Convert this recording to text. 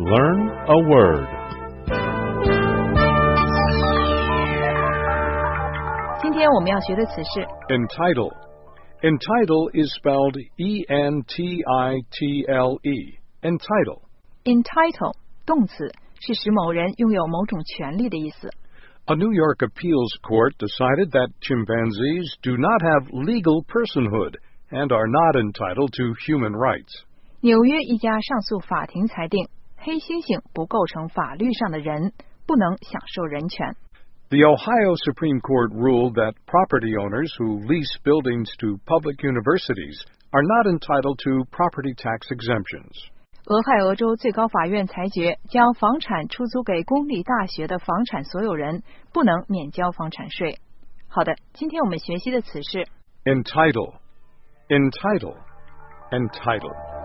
Learn a word. 今天我们要学的词是 Entitle. Entitle is spelled E-N-T-I-T-L-E. Entitle. entitle 动词，是使某人拥有某种权利的意思。 A New York appeals court decided that chimpanzees do not have legal personhood and are not entitled to human rights. 纽约一家上诉法庭裁定，黑猩猩不构成法律上的人，不能享受人权。 The Ohio Supreme Court ruled that property owners who lease buildings to public universities are not entitled to property tax exemptions. 俄亥俄州最高法院裁决，将房产出租给公立大学的房产所有人不能免交房产税。好的，今天我们学习的词是 Entitle. Entitle. Entitle.